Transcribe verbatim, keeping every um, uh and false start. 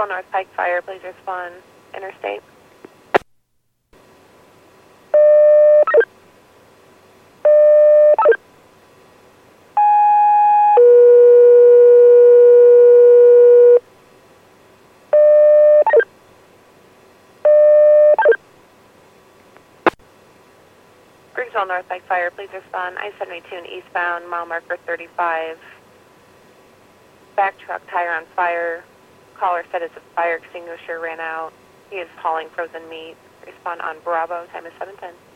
Grigsville North Pike Fire, please respond interstate. Grigsville North Pike Fire, please respond. I seventy-two and eastbound, mile marker thirty-five. Back truck tire on fire. Caller said his fire extinguisher ran out. He is hauling frozen meat. Respond on Bravo. Time is seven ten.